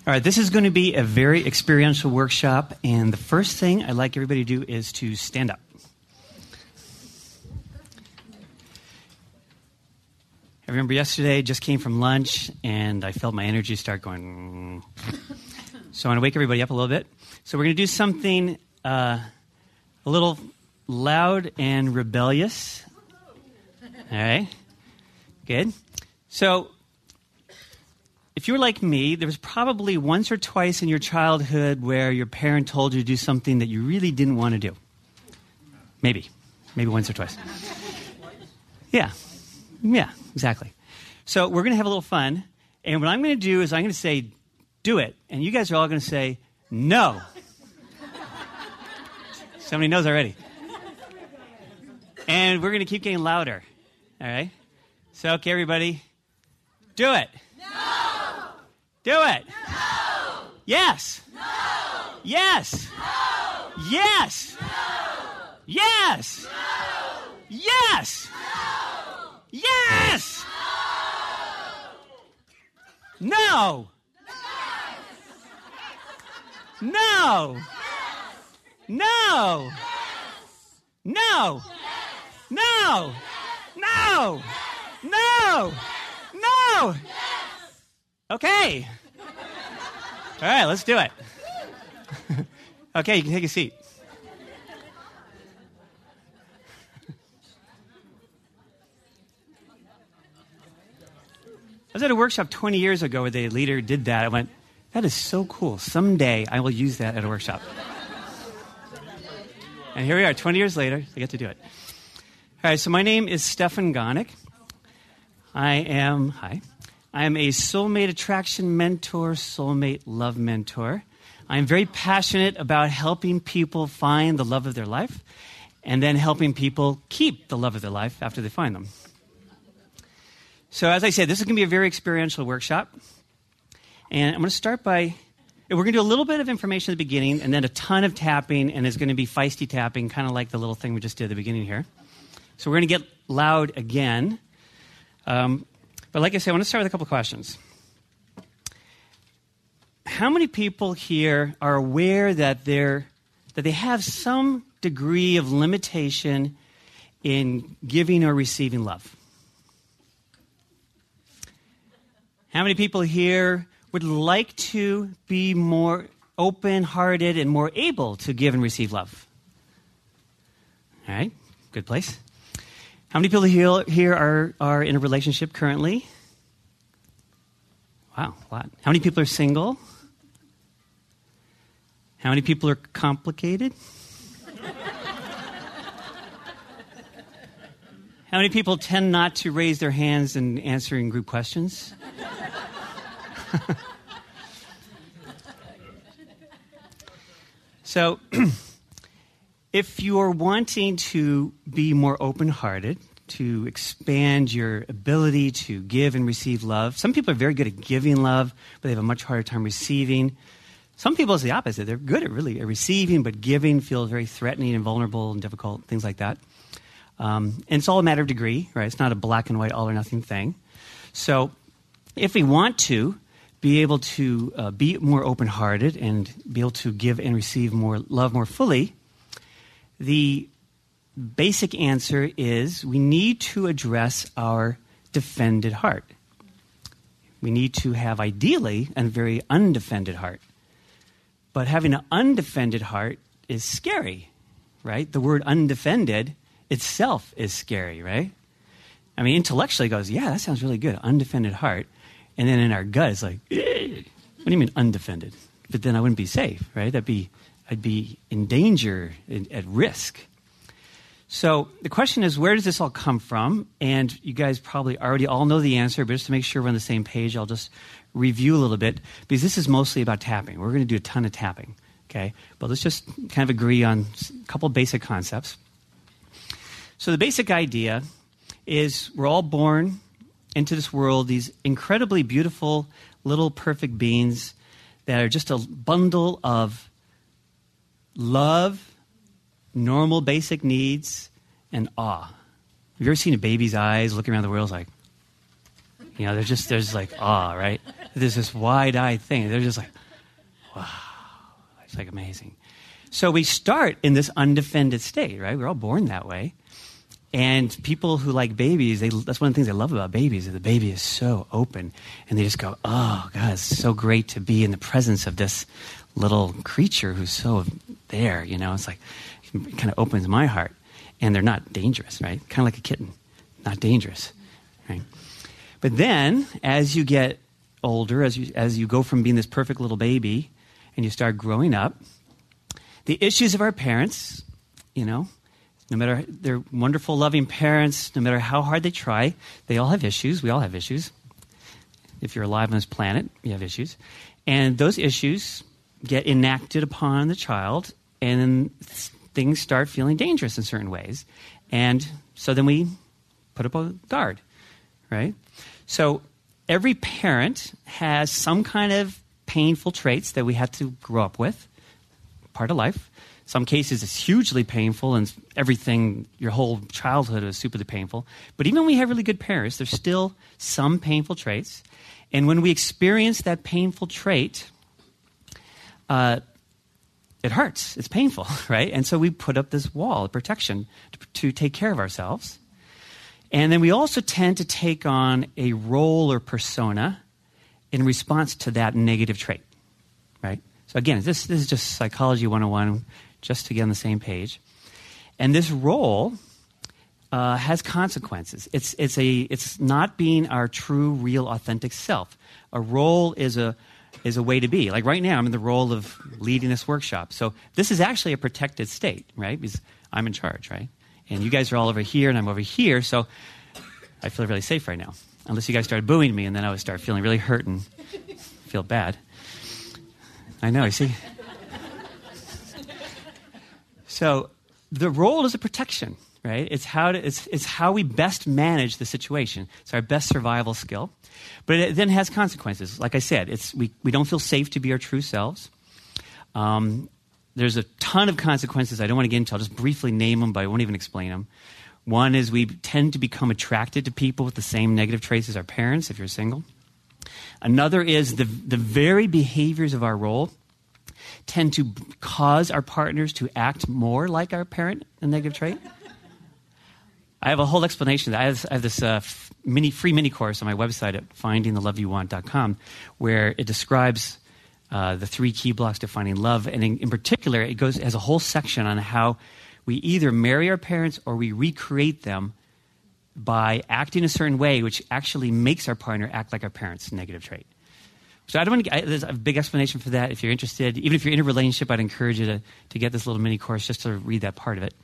All right, this is going to be a very experiential workshop, and the first thing I'd like everybody to do is to stand up. I remember yesterday, just came from lunch, and I felt my energy start going. So I want to wake everybody up a little bit. So we're going to do something a little loud and rebellious. All right, good. So if you were like me, there was probably once or twice in your childhood where your parent told you to do something that you really didn't want to do. Maybe once or twice. Yeah, exactly. So we're going to have a little fun, and what I'm going to do is I'm going to say, do it, and you guys are all going to say, no. Somebody knows already. And we're going to keep getting louder, all right? So, okay, everybody, do it. No! Do it. No! Yes. No! Yes. No! Yes. No! Yes. No! Yes. No! Yes. No. No. No. No. No. No. No. No. Okay. All right, let's do it. Okay, you can take a seat. I was at a workshop 20 years ago where the leader did that. I went, that is so cool. Someday I will use that at a workshop. And here we are, 20 years later, I get to do it. All right, so my name is Stefan Gonick. I am a soulmate attraction mentor, soulmate love mentor. I am very passionate about helping people find the love of their life and then helping people keep the love of their life after they find them. So as I said, this is going to be a very experiential workshop. And I'm going to start by, we're going to do a little bit of information at the beginning and then a ton of tapping, and it's going to be feisty tapping, kind of like the little thing we just did at the beginning here. So we're going to get loud again. But like I said, I want to start with a couple questions. How many people here are aware that they have some degree of limitation in giving or receiving love? How many people here would like to be more open-hearted and more able to give and receive love? All right, good place. How many people here are in a relationship currently? Wow, a lot. How many people are single? How many people are complicated? How many people tend not to raise their hands in answering group questions? So, if you're wanting to be more open-hearted, to expand your ability to give and receive love, some people are very good at giving love, but they have a much harder time receiving. Some people, it's the opposite. They're good at receiving, but giving feels very threatening and vulnerable and difficult, things like that. And it's all a matter of degree, right? It's not a black and white, all or nothing thing. So, if we want to be able to be more open-hearted and be able to give and receive more love more fully, the basic answer is we need to address our defended heart. We need to have, ideally, a very undefended heart. But having an undefended heart is scary, right? The word undefended itself is scary, right? I mean, intellectually it goes, yeah, that sounds really good, undefended heart. And then in our gut, it's like, what do you mean undefended? But then I wouldn't be safe, right? I'd be in danger, at risk. So the question is, where does this all come from? And you guys probably already all know the answer, but just to make sure we're on the same page, I'll just review a little bit, because this is mostly about tapping. We're going to do a ton of tapping, okay? But let's just kind of agree on a couple basic concepts. So the basic idea is we're all born into this world, these incredibly beautiful little perfect beings that are just a bundle of love, normal basic needs, and awe. Have you ever seen a baby's eyes looking around the world like, You know, there's like awe, right? There's this wide-eyed thing. They're just like, wow, it's like amazing. So we start in this undefended state, right? We're all born that way. And people who like babies, that's one of the things I love about babies, is the baby is so open. And they just go, oh, God, it's so great to be in the presence of this little creature who's so there, you know? It's like, it kind of opens my heart. And they're not dangerous, right? Kind of like a kitten, not dangerous, right? But then, as you get older, as you go from being this perfect little baby and you start growing up, the issues of our parents, you know, no matter they're wonderful, loving parents, no matter how hard they try, they all have issues. We all have issues. If you're alive on this planet, you have issues. And those issues get enacted upon the child, and then things start feeling dangerous in certain ways. And so then we put up a guard, right? So every parent has some kind of painful traits that we have to grow up with, part of life. Some cases it's hugely painful, and everything, your whole childhood is super painful. But even when we have really good parents, there's still some painful traits. And when we experience that painful trait, it hurts. It's painful, right? And so we put up this wall of protection to take care of ourselves. And then we also tend to take on a role or persona in response to that negative trait, right? So again, this is just Psychology 101, just to get on the same page. And this role has consequences. It's not being our true, real, authentic self. A role is a way to be. Like right now, I'm in the role of leading this workshop. So this is actually a protected state, right? Because I'm in charge, right? And you guys are all over here, and I'm over here, so I feel really safe right now. Unless you guys started booing me, and then I would start feeling really hurt and feel bad. I know, you see? So the role is a protection, right? It's how we best manage the situation. It's our best survival skill. But it then has consequences. Like I said, we don't feel safe to be our true selves. There's a ton of consequences I don't want to get into. I'll just briefly name them, but I won't even explain them. One is we tend to become attracted to people with the same negative traits as our parents, if you're single. Another is the very behaviors of our role tend to cause our partners to act more like our parent, a negative trait. I have a whole explanation. I have this free mini course on my website at findingtheloveyouwant.com where it describes the 3 key blocks to finding love. And in particular, it has a whole section on how we either marry our parents or we recreate them by acting a certain way, which actually makes our partner act like our parents' negative trait. So there's a big explanation for that. If you're interested, even if you're in a relationship, I'd encourage you to get this little mini course just to read that part of it.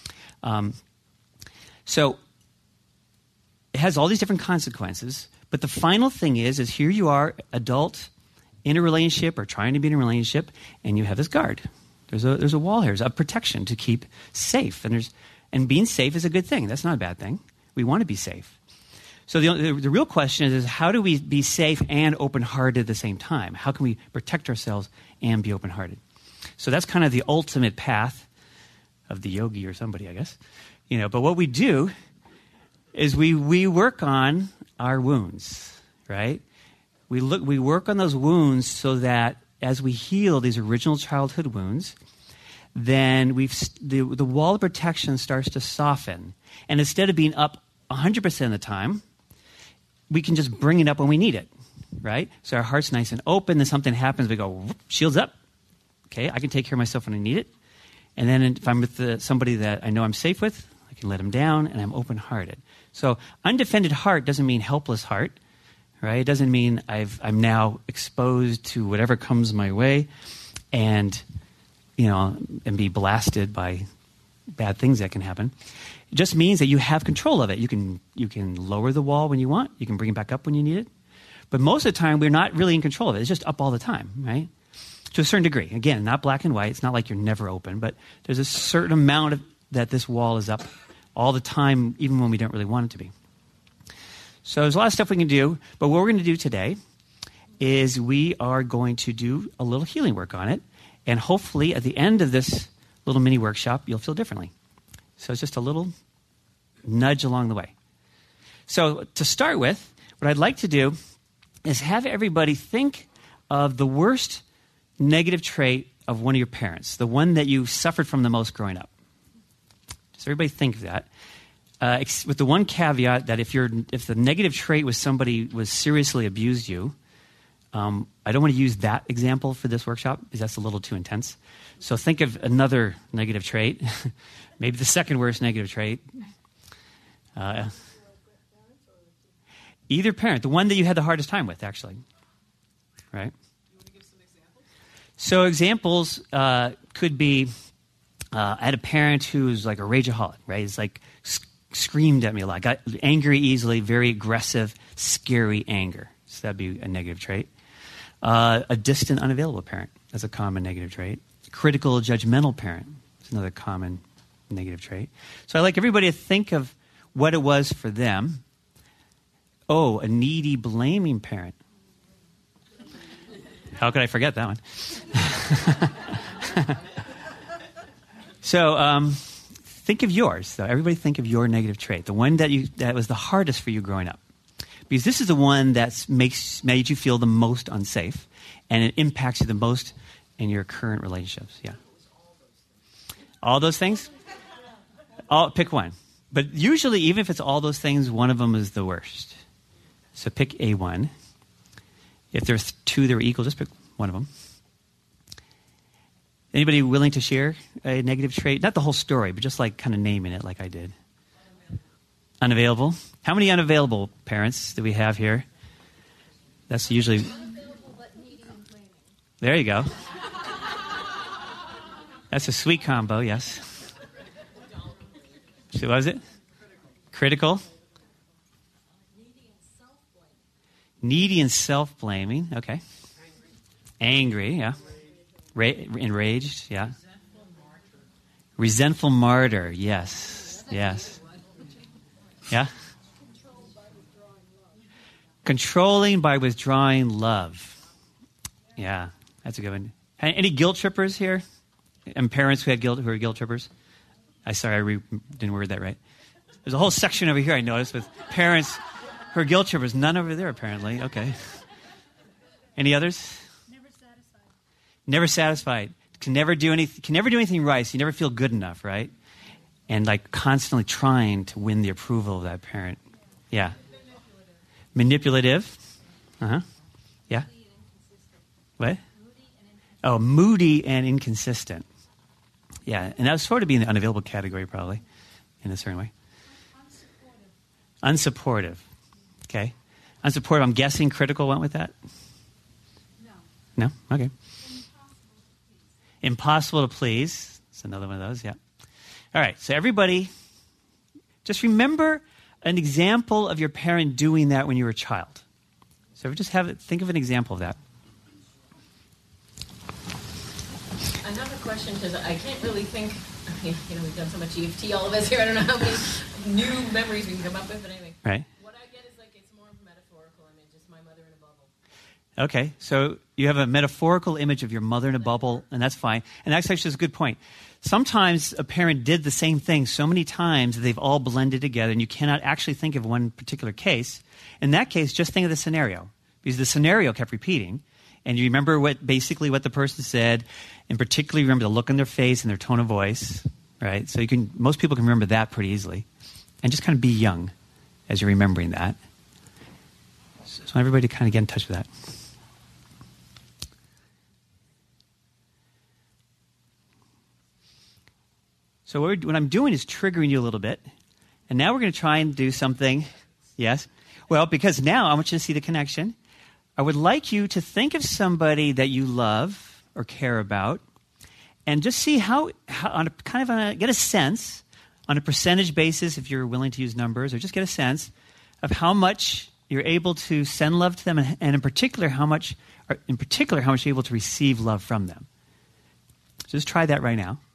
So it has all these different consequences, but the final thing is here you are, adult, in a relationship or trying to be in a relationship, and you have this guard. There's a wall here. There's a protection to keep safe, and being safe is a good thing. That's not a bad thing. We want to be safe. So the real question is how do we be safe and open-hearted at the same time? How can we protect ourselves and be open-hearted? So that's kind of the ultimate path of the yogi or somebody, I guess. But what we do is we work on our wounds, right? We work on those wounds so that as we heal these original childhood wounds, then the wall of protection starts to soften. And instead of being up 100% of the time, we can just bring it up when we need it, right? So our heart's nice and open, then something happens, we go, whoop, shields up. Okay, I can take care of myself when I need it. And then if I'm with somebody that I know I'm safe with, I can let them down, and I'm open-hearted. So undefended heart doesn't mean helpless heart, right? It doesn't mean I'm now exposed to whatever comes my way and be blasted by bad things that can happen. It just means that you have control of it. You can lower the wall when you want. You can bring it back up when you need it. But most of the time, we're not really in control of it. It's just up all the time, right? To a certain degree. Again, not black and white. It's not like you're never open, but there's a certain amount that this wall is up all the time, even when we don't really want it to be. So there's a lot of stuff we can do, but what we're going to do today is we are going to do a little healing work on it, and hopefully at the end of this little mini workshop, you'll feel differently. So it's just a little nudge along the way. So to start with, what I'd like to do is have everybody think of the worst negative trait of one of your parents, the one that you suffered from the most growing up. Does everybody think of that? With the one caveat that if the negative trait was somebody was seriously abused you, I don't want to use that example for this workshop because that's a little too intense. So think of another negative trait, maybe the second worst negative trait. Either parent, the one that you had the hardest time with, actually. Right? You want to give some examples? So examples could be, I had a parent who was like a rageaholic, right? He's like screamed at me a lot, got angry easily, very aggressive, scary anger. So that'd be a negative trait. A distant, unavailable parent. That's a common negative trait. Critical, judgmental parent. That's another common negative trait. So I'd like everybody to think of what it was for them. Oh, a needy, blaming parent. How could I forget that one? So think of yours. So everybody think of your negative trait, the one that was the hardest for you growing up. Because this is the one that made you feel the most unsafe, and it impacts you the most in your current relationships. Yeah. All those things? Pick one. But usually, even if it's all those things, one of them is the worst. So pick a one. If there's two that are equal, just pick one of them. Anybody willing to share a negative trait? Not the whole story, but just like kind of naming it like I did. Unavailable. How many unavailable parents do we have here? That's usually... Unavailable but needy and blaming. There you go. That's a sweet combo, yes. So what was it? Critical. Needy and self-blaming. Okay. Angry, yeah. Enraged, yeah. Resentful martyr, yes. Yes. Yeah? Controlling by withdrawing love. Yeah, that's a good one. Any guilt trippers here? And parents who are guilt trippers? Sorry, I didn't word that right. There's a whole section over here I noticed with parents who are guilt trippers. None over there, apparently. Okay. Any others? Never satisfied. Never satisfied. Can never do anything right, so you never feel good enough, right? And like constantly trying to win the approval of that parent. Yeah. Manipulative. Uh-huh. Yeah. What? Oh, moody and inconsistent. Yeah, and that would sort of be in the unavailable category probably, in a certain way. Unsupportive. Okay. Unsupportive, I'm guessing critical went with that? No? Okay. Impossible to please. That's another one of those, yeah. All right, so everybody, just remember an example of your parent doing that when you were a child. So just think of an example of that. I have a question because I can't really think. I mean, we've done so much EFT, all of us here. I don't know how many new memories we can come up with, but anyway. Right. What I get is it's more of a metaphorical image. It's my mother in a bubble. Okay, so you have a metaphorical image of your mother in a bubble, and that's fine. And that's actually a good point. Sometimes a parent did the same thing so many times that they've all blended together, and you cannot actually think of one particular case. In that case, just think of the scenario, because the scenario kept repeating, and you remember what the person said, and particularly remember the look on their face and their tone of voice, right? So most people can remember that pretty easily, and just kind of be young as you're remembering that. So I want everybody to kind of get in touch with that. So what I'm doing is triggering you a little bit. And now we're going to try and do something. Yes? Well, because now I want you to see the connection. I would like you to think of somebody that you love or care about and just see get a sense on a percentage basis, if you're willing to use numbers, or just get a sense of how much you're able to send love to them, and in particular, how much you're able to receive love from them. So just try that right now.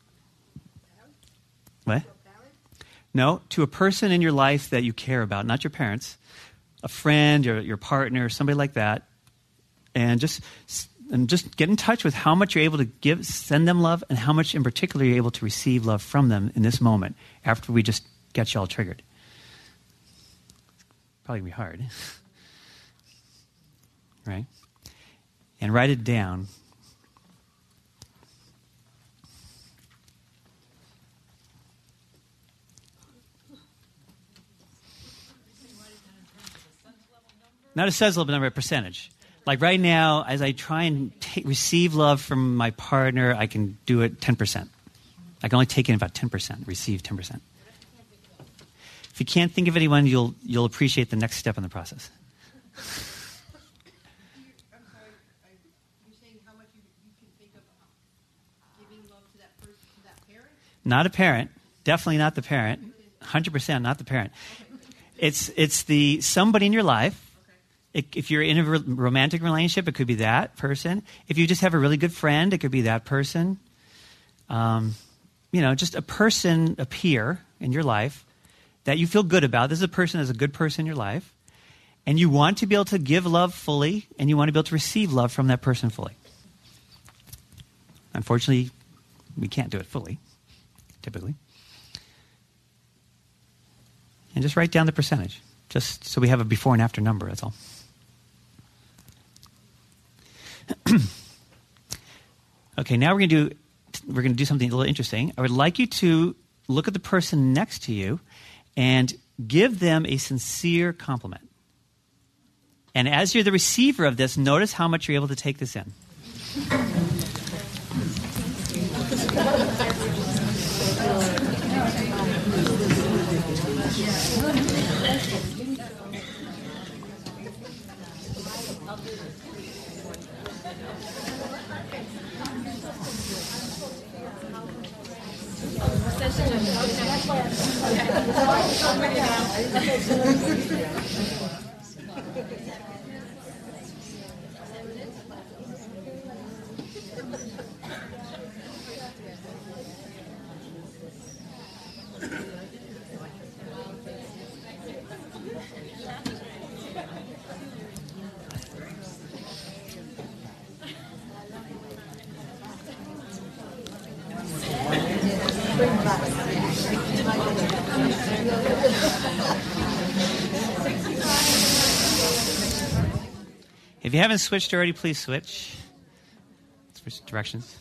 What? No, to a person in your life that you care about, not your parents, a friend, your partner, somebody like that, and just get in touch with how much you're able to send them love, and how much in particular you're able to receive love from them in this moment after we just get you all triggered. Probably gonna be hard. right? And write it down. Not a sense level number, a percentage. Like right now, as I try and receive love from my partner, I can do it 10%. I can only take in about 10%, receive 10%. If you can't think of anyone, you'll appreciate the next step in the process. I'm sorry, you're saying how much you can think of giving love to that person, to that parent? Not a parent. Definitely not the parent. 100% not the parent. It's the somebody in your life. If you're in a romantic relationship, it could be that person. If you just have a really good friend, it could be that person. Just a person, a peer in your life that you feel good about. This is a person that's a good person in your life. And you want to be able to give love fully, and you want to be able to receive love from that person fully. Unfortunately, we can't do it fully, typically. And just write down the percentage, just so we have a before and after number, that's all. Okay, now we're going to do something a little interesting. I would like you to look at the person next to you and give them a sincere compliment. And as you're the receiver of this, notice how much you're able to take this in. If you haven't switched already, please switch. Switch directions.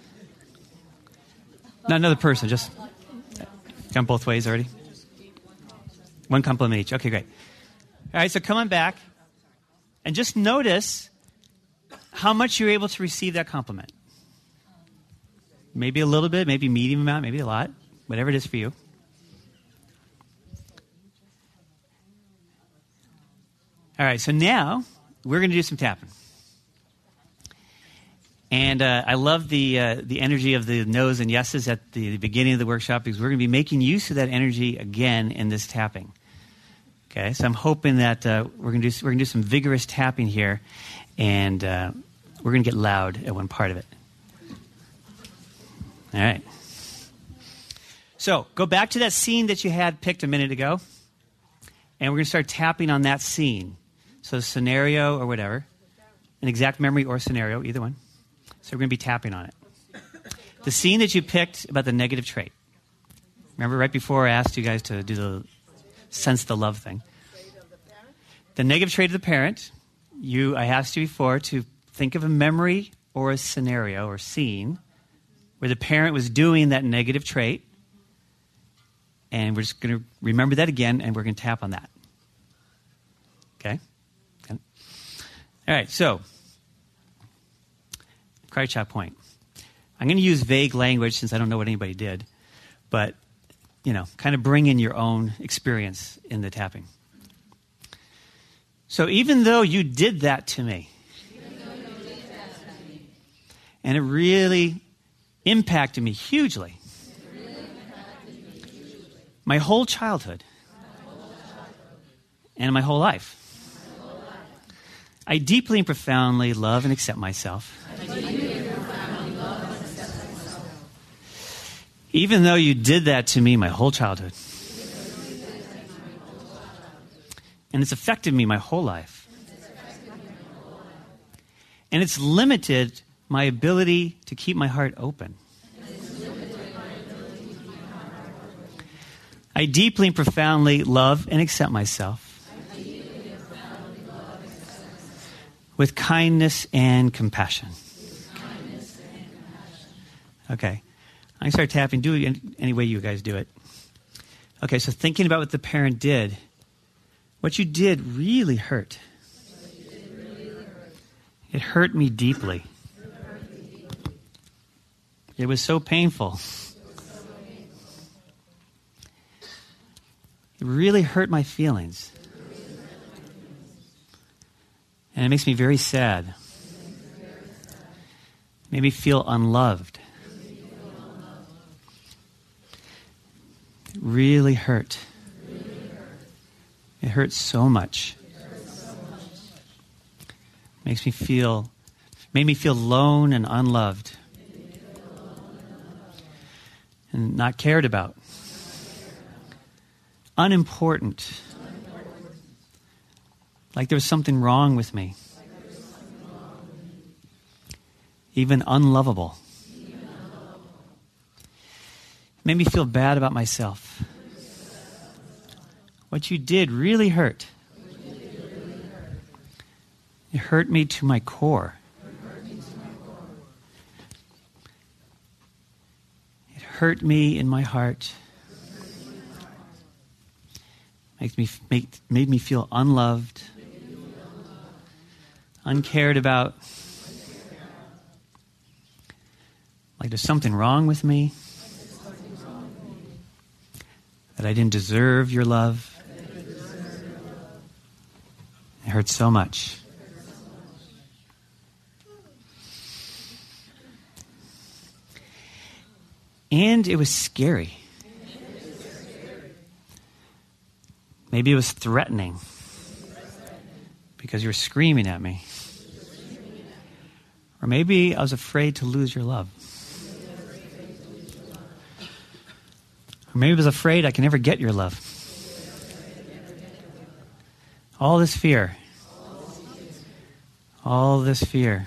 Not another person, just jump both ways already. One compliment each. Okay, great. All right, so come on back and just notice how much you're able to receive that compliment. Maybe a little bit, maybe medium amount, maybe a lot, whatever it is for you. All right, so now we're going to do some tapping. And I love the energy of the no's and yeses at the beginning of the workshop, because we're going to be making use of that energy again in this tapping. Okay, so I'm hoping that we're going to do some vigorous tapping here, and we're going to get loud at one part of it. All right. So go back to that scene that you had picked a minute ago, and we're going to start tapping on that scene. So scenario or whatever, an exact memory or scenario, either one. So we're going to be tapping on it. The scene that you picked about the negative trait. Remember right before I asked you guys to do the sense the love thing. The negative trait of the parent, I asked you before to think of a memory or a scenario or scene where the parent was doing that negative trait. And we're just going to remember that again, and we're going to tap on that. Okay? All right, so, karate chop point. I'm going to use vague language since I don't know what anybody did, but, kind of bring in your own experience in the tapping. So even though you did that to me, and it really impacted me hugely, my whole childhood, and my whole life, I deeply and profoundly love and accept myself. Even though you did that to me my whole childhood. And it's affected me my whole life. And it's limited my ability to keep my heart open. I deeply and profoundly love and accept myself. with kindness and compassion. Okay. I start tapping. Do it any way you guys do it. Okay, so thinking about what the parent did. What you did really hurt. It hurt me deeply. It was so painful. It really hurt my feelings. And it makes me very sad. It made me feel unloved. It really hurt. It hurts so much. Made me feel alone and unloved. And not cared about. Unimportant. Like there was something wrong with me. Even unlovable. It made me feel bad about myself. What you did really hurt. It hurt me to my core. It hurt me in my heart. Made me feel unloved, uncared about. Like there's something wrong with me. That I didn't deserve your love. It hurt so much. And it was scary. Maybe it was threatening. Because you were screaming at me. Or maybe I was afraid to lose your love. Or maybe I was afraid I could never get your love. All this fear. All this fear.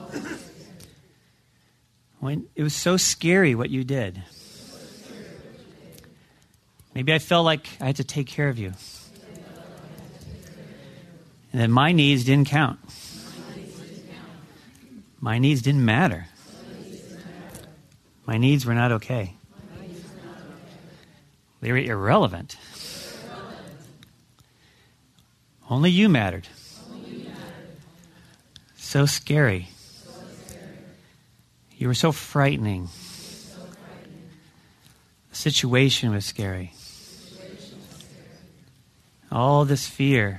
When it was so scary what you did. Maybe I felt like I had to take care of you. And that my needs didn't count. My needs didn't matter. My needs were not okay. They were irrelevant. Only you mattered. So scary. You were so frightening. The situation was scary. All this fear.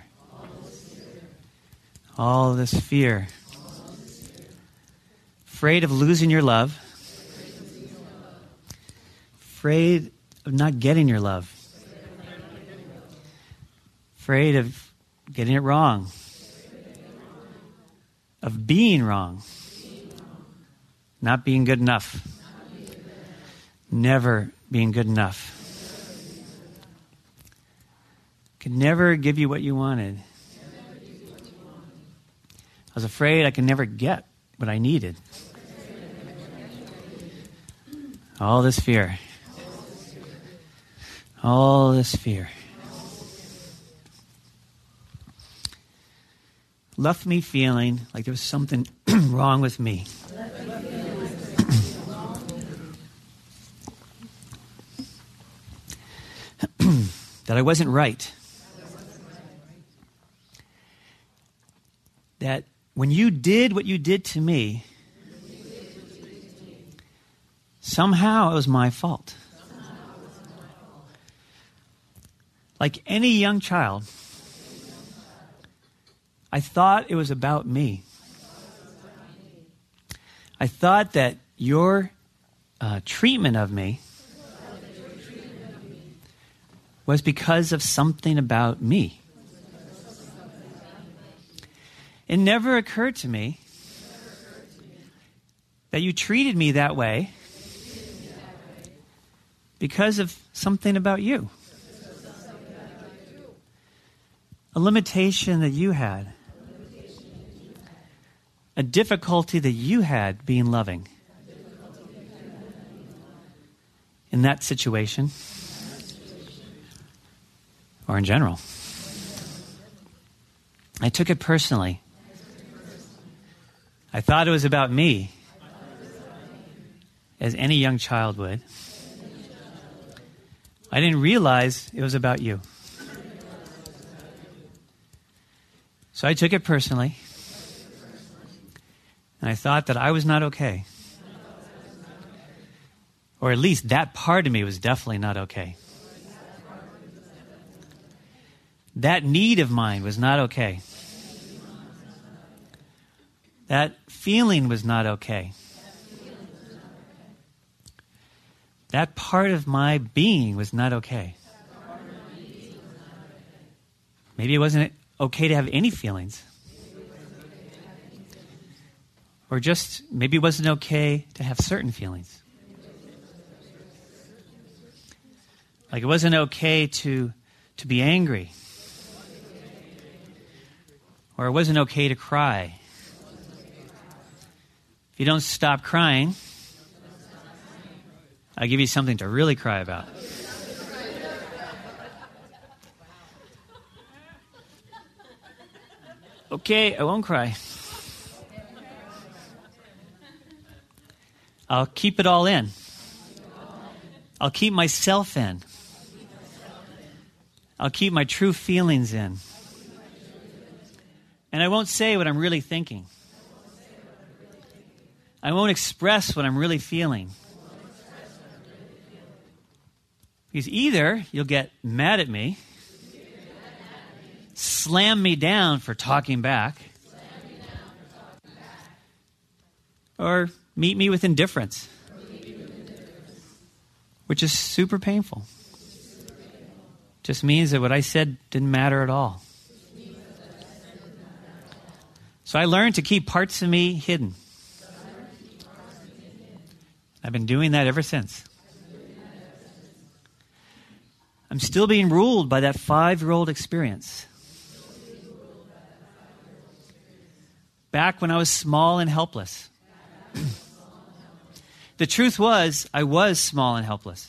All this fear. Afraid of losing your love. Afraid of not getting your love. Afraid of getting it wrong. Of being wrong. Not being good enough. Never being good enough. Could never give you what you wanted. I was afraid I could never get what I needed. All this fear. All this fear. Left me feeling like there was something wrong with me. That I wasn't right. That when you did what you did to me, somehow it was my fault. Like any young child, I thought it was about me. I thought that your treatment of me was because of something about me. It never occurred to me that you treated me that way because of something about you. A limitation that you had. A difficulty that you had being loving. In that situation. Or in general. I took it personally. I thought it was about me, as any young child would. I didn't realize it was about you. So I took it personally, and I thought that I was not okay. Or at least that part of me was definitely not okay. That need of mine was not okay. That feeling was not okay. That part of my being was not okay. Maybe it wasn't okay to have any feelings. Or just maybe it wasn't okay to have certain feelings. Like it wasn't okay to be angry. Or it wasn't okay to cry. If you don't stop crying, I'll give you something to really cry about. Okay, I won't cry. I'll keep it all in. I'll keep myself in. I'll keep my true feelings in. And I won't say what I'm really thinking. I won't express what I'm really feeling. Because either you'll get mad at me, slam me down for talking back, or meet me with indifference, which is super painful. Just means that what I said didn't matter at all. So I learned to keep parts of me hidden. I've been doing that ever since. I'm still being ruled by that 5-year-old experience. Back when I was small and helpless. The truth was, I was small and helpless.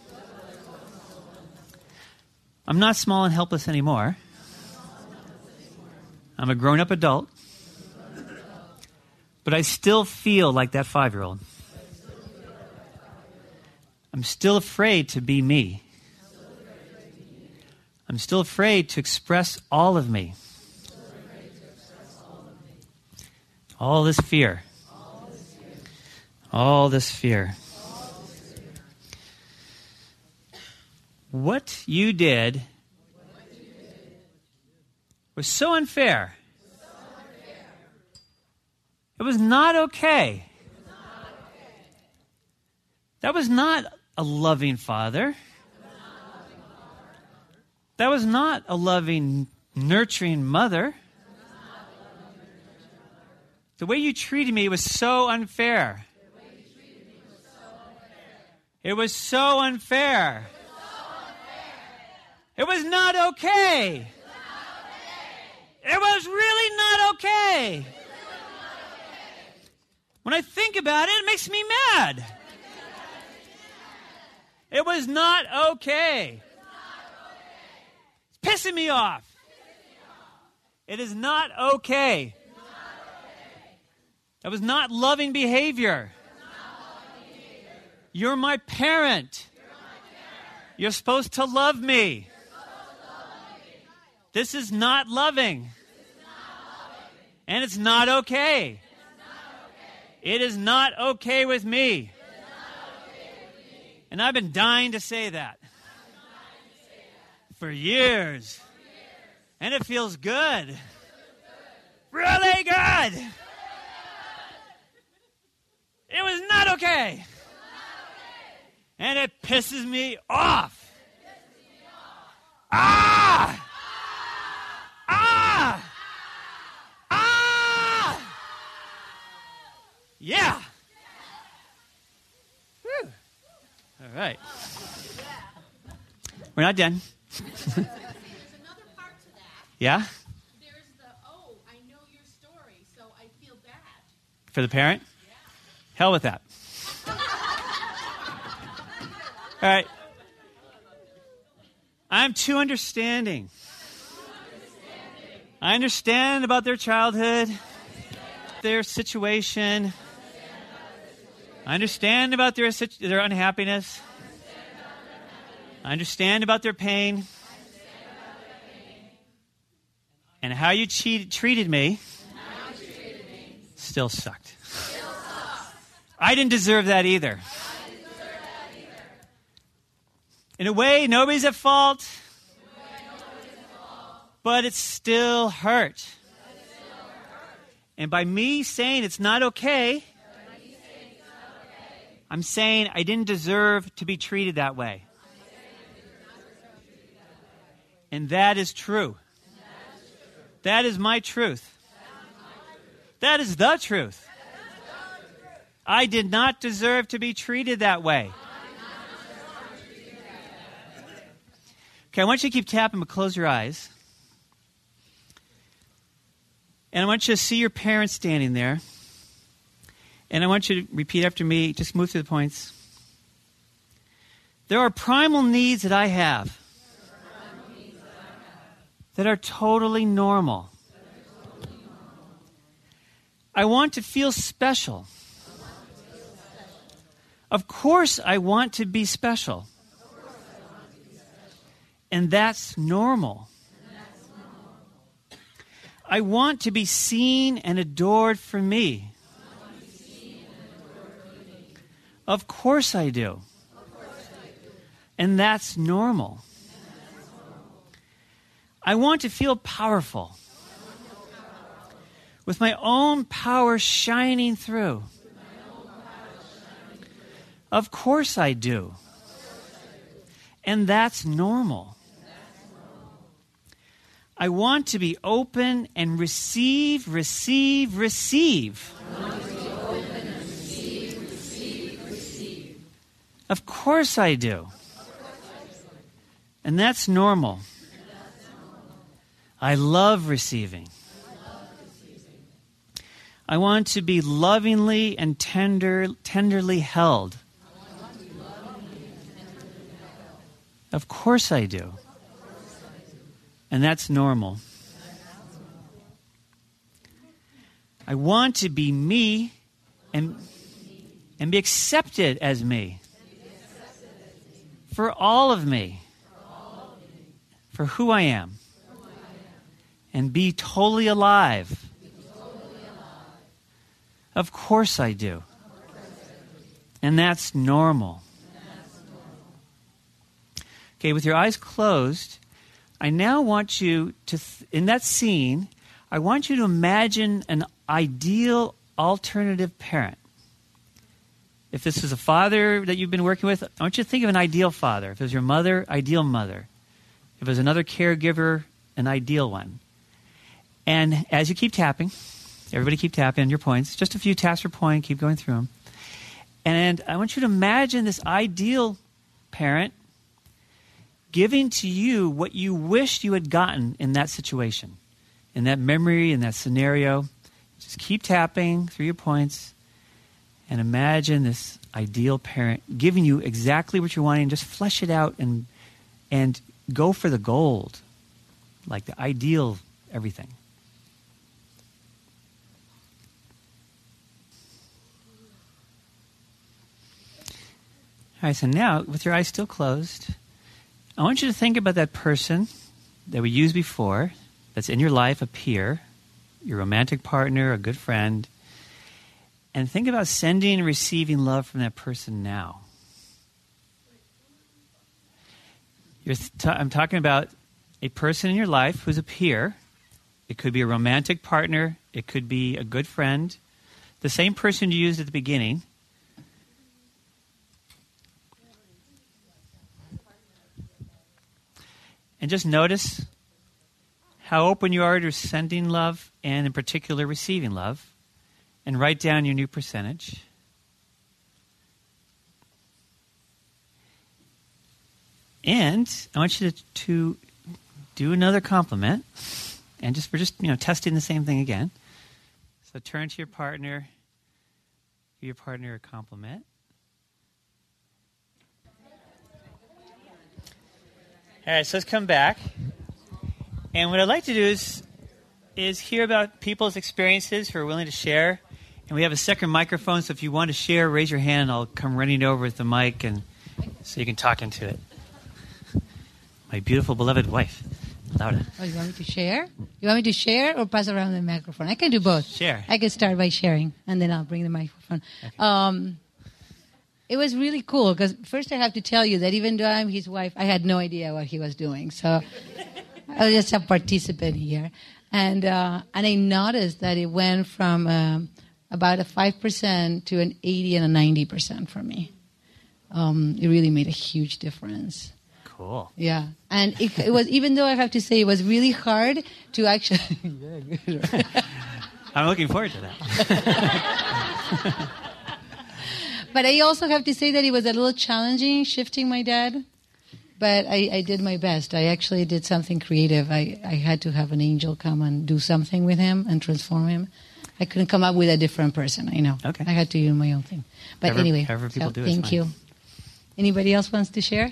I'm not small and helpless anymore. I'm a grown-up adult. But I still feel like that 5-year-old. I'm still afraid to be me. I'm still afraid to express all of me. All this fear. All this fear. What you did was so unfair. It was not okay. That was not a loving father. That was not a loving, nurturing mother. The way you treated me was so unfair. It was so unfair. It was not okay. It was really not okay. When I think about it, it makes me mad. It was not okay. It's pissing me off. It is not okay. That was not loving behavior. You're my parent. You're supposed to love me. This is not loving. And it's not okay. It is not okay with me. And I've been dying to say that for years. And it feels good. Really good. It was not okay. And it pisses me off. Ah! Ah! Ah! Yeah. Whew. All right. We're not done. There's another part to that. Yeah? There's the, I know your story, so I feel bad. For the parent? Yeah. Hell with that. All right. I'm too understanding. I understand about their childhood. their situation. I understand about their unhappiness. I understand about their pain. And how you treated me still sucked. I didn't deserve that either. In a way, nobody's at fault. But it still hurt. And by me saying it's not okay, I'm saying I didn't deserve to be treated that way. And that is true. That is my truth. That is the truth. I did not deserve to be treated that way. Okay, I want you to keep tapping, but close your eyes. And I want you to see your parents standing there. And I want you to repeat after me. Just move through the points. There are primal needs that I have that are totally normal. I want to feel special. Of course, I want to be special. And that's normal. I want to be seen and adored for me. Of course I do. And that's normal. I want to feel powerful. With my own power shining through. Of course I do. And that's normal. I want to be open and receive. Of course I do. And that's normal. I love receiving. I want to be lovingly and tenderly held. Of course I do. And that's normal. I want to be me and be accepted as me. For all of me. For who I am. And be totally alive. Of course I do. And that's normal. Okay, with your eyes closed, I now want you to, in that scene, I want you to imagine an ideal alternative parent. If this is a father that you've been working with, I want you to think of an ideal father. If it was your mother, ideal mother. If it was another caregiver, an ideal one. And as you keep tapping, everybody keep tapping on your points. Just a few taps per point, keep going through them. And I want you to imagine this ideal parent giving to you what you wished you had gotten in that situation, in that memory, in that scenario. Just keep tapping through your points and imagine this ideal parent giving you exactly what you're wanting. Just flesh it out and go for the gold, like the ideal everything. All right, so now, with your eyes still closed, I want you to think about that person that we used before, that's in your life, a peer, your romantic partner, a good friend, and think about sending and receiving love from that person now. I'm talking about a person in your life who's a peer. It could be a romantic partner. It could be a good friend. The same person you used at the beginning. And just notice how open you are to sending love and in particular receiving love. And write down your new percentage. And I want you to do another compliment. And we're just testing the same thing again. So turn to your partner. Give your partner a compliment. All right, so let's come back. And what I'd like to do is is hear about people's experiences who are willing to share. And we have a second microphone, so if you want to share, raise your hand. I'll come running over with the mic, and so you can talk into it. My beautiful, beloved wife, Laura. Oh, you want me to share? You want me to share or pass around the microphone? I can do both. Share. I can start by sharing, and then I'll bring the microphone. Okay. It was really cool, because first I have to tell you that even though I'm his wife, I had no idea what he was doing. So I was just a participant here. And I noticed that it went from about a 5% to an 80 and a 90% for me. It really made a huge difference. Cool. Yeah. And it was, even though I have to say it was really hard to actually... Yeah, good, right? I'm looking forward to that. But I also have to say that it was a little challenging shifting my dad. But I did my best. I actually did something creative. I had to have an angel come and do something with him and transform him. I couldn't come up with a different person, I know. Okay. I had to do my own thing. But anyway, however people do it, thank you. Anybody else wants to share?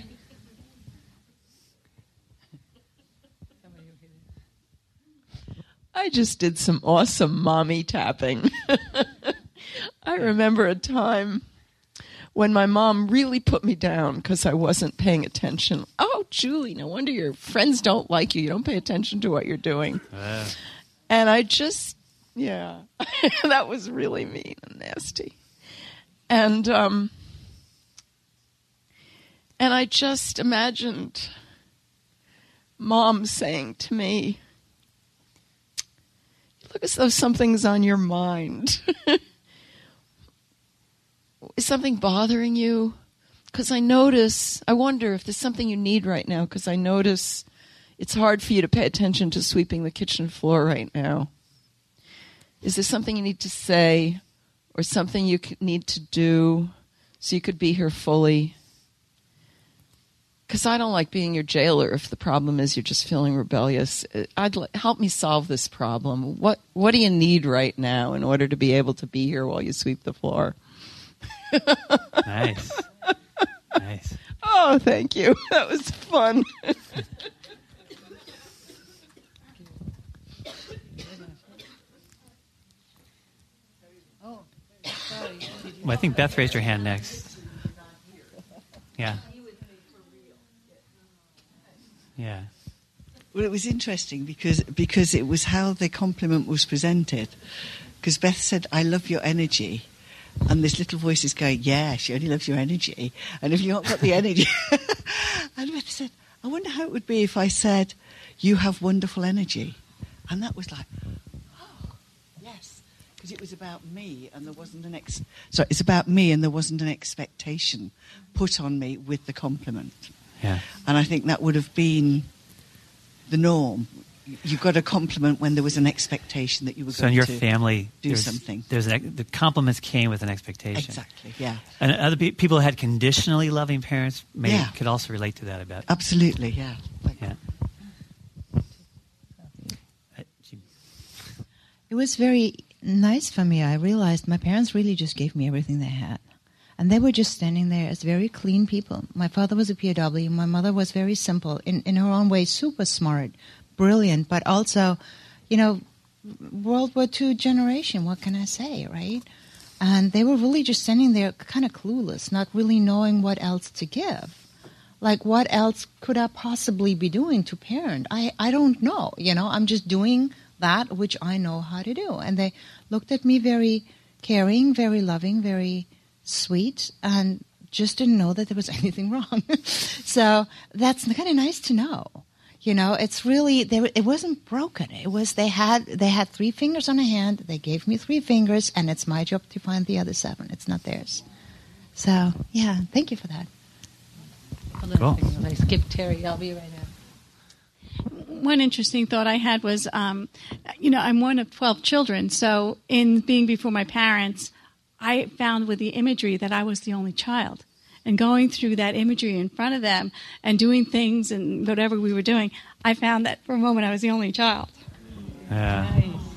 I just did some awesome mommy tapping. I remember a time when my mom really put me down because I wasn't paying attention. Oh, Julie, no wonder your friends don't like you. You don't pay attention to what you're doing. And I just, yeah, that was really mean and nasty. And I just imagined Mom saying to me, "You look as though something's on your mind. Is something bothering you? Because I wonder if there's something you need right now, because I notice it's hard for you to pay attention to sweeping the kitchen floor right now. Is there something you need to say or something you need to do so you could be here fully? Because I don't like being your jailer if the problem is you're just feeling rebellious. Help me solve this problem. What do you need right now in order to be able to be here while you sweep the floor?" Nice. Nice. Oh, thank you. That was fun. Well, I think Beth raised her hand next. Yeah. Yeah. Well, it was interesting because it was how the compliment was presented. Because Beth said, "I love your energy." And this little voice is going, "Yeah, she only loves your energy. And if you haven't got the energy..." And Beth said, "I wonder how it would be if I said, you have wonderful energy." And that was like, oh, yes. Because it was about me and there wasn't it's about me and there wasn't an expectation put on me with the compliment. Yeah. And I think that would have been the norm. You got a compliment when there was an expectation that you were So going in your to family, do something. The compliments came with an expectation. Exactly, yeah. And other people who had conditionally loving parents could also relate to that, I bet. Absolutely, yeah. Yeah. It was very nice for me. I realized my parents really just gave me everything they had. And they were just standing there as very clean people. My father was a POW. My mother was very simple, in her own way, super smart, brilliant, but also, World War II generation, what can I say, right? And they were really just standing there kind of clueless, not really knowing what else to give. Like, what else could I possibly be doing to parent? I don't know, I'm just doing that which I know how to do. And they looked at me very caring, very loving, very sweet, and just didn't know that there was anything wrong. So that's kind of nice to know. It's really, it wasn't broken. It was, they had 3 fingers on a hand. They gave me 3 fingers, and it's my job to find the other 7. It's not theirs. So, yeah, thank you for that. Cool. I skipped Terry. I'll be right out. One interesting thought I had was, I'm one of 12 children, so in being before my parents, I found with the imagery that I was the only child. And going through that imagery in front of them and doing things and whatever we were doing, I found that for a moment I was the only child. Yeah.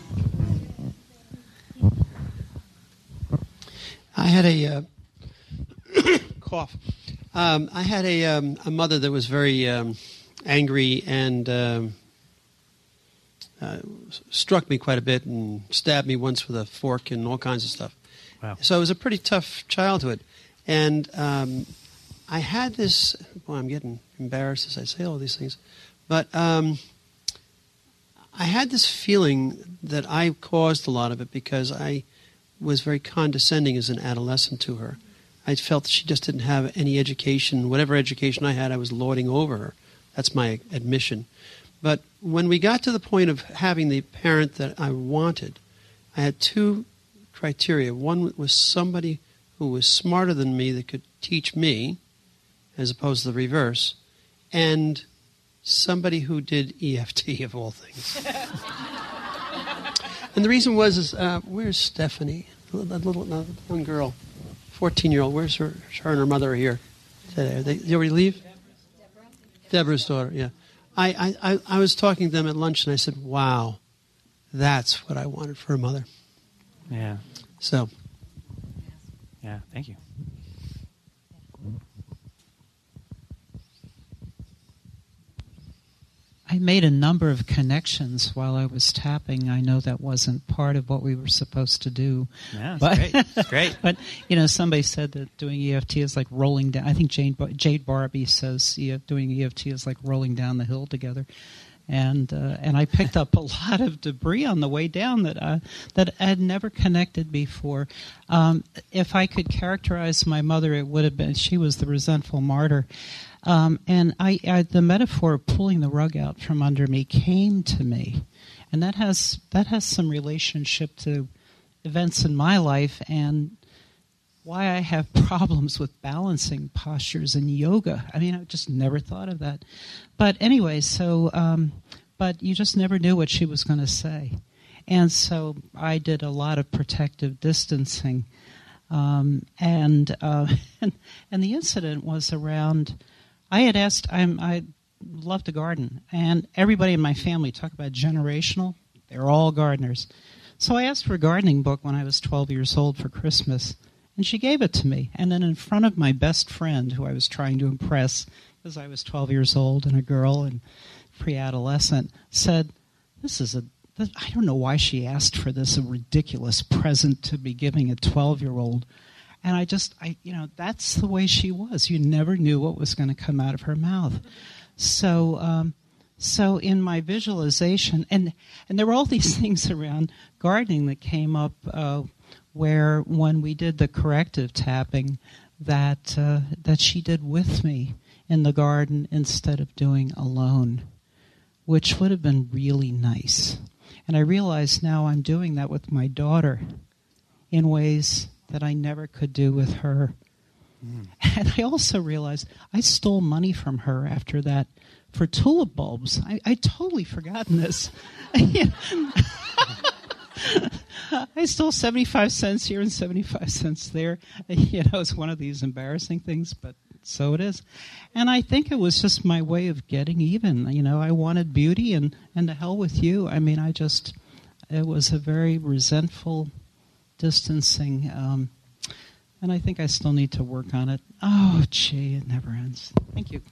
I had a cough. I had a mother that was very angry and struck me quite a bit and stabbed me once with a fork and all kinds of stuff. Wow. So it was a pretty tough childhood. And I had this, I'm getting embarrassed as I say all these things, but I had this feeling that I caused a lot of it because I was very condescending as an adolescent to her. I felt that she just didn't have any education. Whatever education I had, I was lording over her. That's my admission. But when we got to the point of having the parent that I wanted, I had two criteria. One was somebody who was smarter than me that could teach me, as opposed to the reverse, and somebody who did EFT, of all things. And the reason was, where's Stephanie? That little young girl, 14-year-old. Where's her? Her and her mother are here today. Did you already leave? Deborah's daughter, yeah. I was talking to them at lunch, and I said, wow, that's what I wanted for a mother. Yeah. So. Yeah, thank you. I made a number of connections while I was tapping. I know that wasn't part of what we were supposed to do. Yeah, but, great. It's great. But, somebody said that doing EFT is like rolling down. I think Jade Barbie says doing EFT is like rolling down the hill together. And I picked up a lot of debris on the way down that I had never connected before. If I could characterize my mother, it would have been she was the resentful martyr. And the metaphor of pulling the rug out from under me came to me, and that has some relationship to events in my life and why I have problems with balancing postures in yoga. I mean, I just never thought of that. But anyway, but you just never knew what she was going to say. And so I did a lot of protective distancing. And the incident was around, I had asked, I love to garden, and everybody in my family, talk about generational, they're all gardeners. So I asked for a gardening book when I was 12 years old for Christmas, and she gave it to me. And then in front of my best friend, who I was trying to impress, because I was 12 years old and a girl and pre-adolescent, said, I don't know why she asked for this, a ridiculous present to be giving a 12-year-old. And that's the way she was. You never knew what was going to come out of her mouth. So in my visualization, and there were all these things around gardening that came up where when we did the corrective tapping that she did with me in the garden instead of doing alone, which would have been really nice. And I realize now I'm doing that with my daughter in ways that I never could do with her. And I also realized I stole money from her after that for tulip bulbs. I'd totally forgotten this. I stole 75 cents here and 75 cents there. It's one of these embarrassing things, but so it is. And I think it was just my way of getting even. I wanted beauty, and to hell with you. I mean, it was a very resentful distancing, and I think I still need to work on it. Oh, gee, it never ends. Thank you.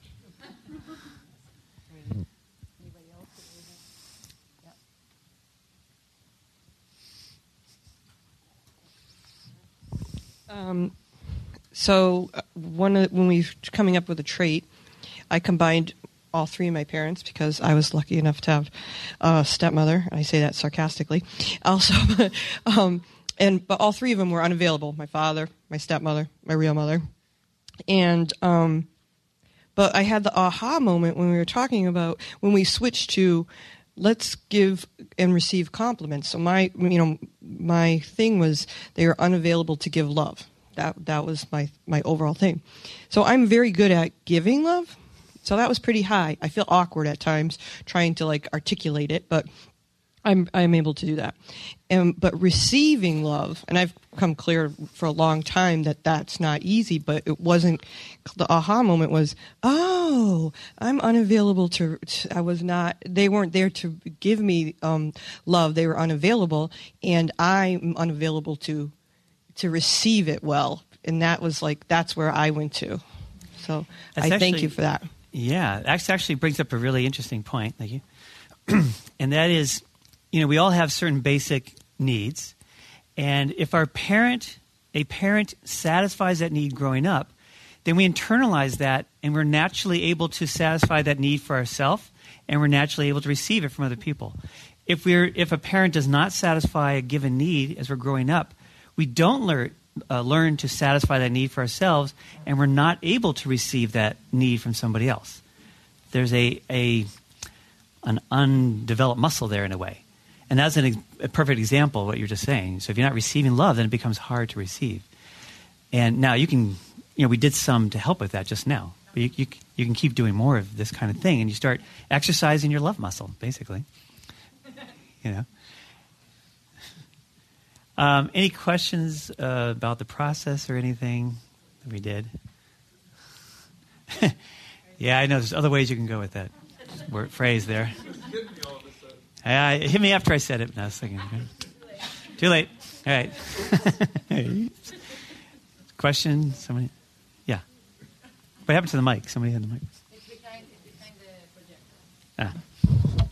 When we were coming up with a trait, I combined all three of my parents because I was lucky enough to have a stepmother. I say that sarcastically. Also, but all three of them were unavailable. My father, my stepmother, my real mother, and but I had the aha moment when we were talking about when we switched to let's give and receive compliments. So my thing was they were unavailable to give love. That was my overall thing. So I'm very good at giving love. So that was pretty high. I feel awkward at times trying to articulate it, but I'm able to do that. But receiving love, and I've come clear for a long time that that's not easy, but it wasn't. The aha moment was, oh, I'm unavailable I was not. They weren't there to give me love. They were unavailable, and I'm unavailable to receive it well. And that was that's where I went to. So thank you for that. Yeah, that actually brings up a really interesting point. Thank you. And that is, we all have certain basic needs. And if a parent satisfies that need growing up, then we internalize that and we're naturally able to satisfy that need for ourselves, and we're naturally able to receive it from other people. If a parent does not satisfy a given need as we're growing up, we don't learn to satisfy that need for ourselves, and we're not able to receive that need from somebody else. There's an undeveloped muscle there in a way. And that's a perfect example of what you're just saying. So if you're not receiving love, then it becomes hard to receive. And now you can, we did some to help with that just now. But you can keep doing more of this kind of thing, and you start exercising your love muscle, basically. Any questions about the process or anything that we did? Yeah, I know there's other ways you can go with that phrase there. It hit me after I said it. No, I was thinking, too late. All right. Question? Somebody? Yeah. What happened to the mic? Somebody had the mic. It's behind the projector.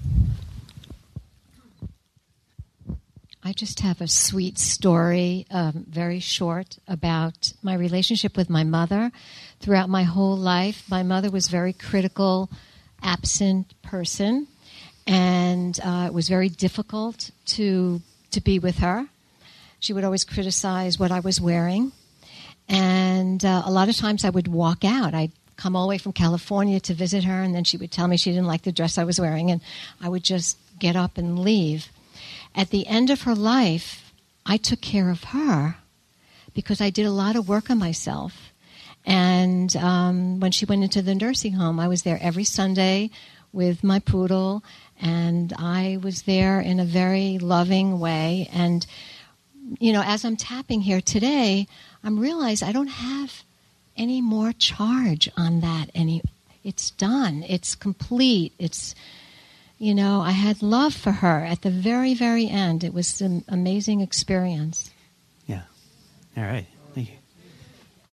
I just have a sweet story, very short, about my relationship with my mother. Throughout my whole life, my mother was a very critical, absent person, and it was very difficult to be with her. She would always criticize what I was wearing, and a lot of times I would walk out. I'd come all the way from California to visit her, and then she would tell me she didn't like the dress I was wearing, and I would just get up and leave. At the end of her life, I took care of her because I did a lot of work on myself. And when she went into the nursing home, I was there every Sunday with my poodle, and I was there in a very loving way. And, as I'm tapping here today, I'm realizing I don't have any more charge on that. It's done. It's complete. It's... I had love for her at the very, very end. It was an amazing experience. Yeah. All right.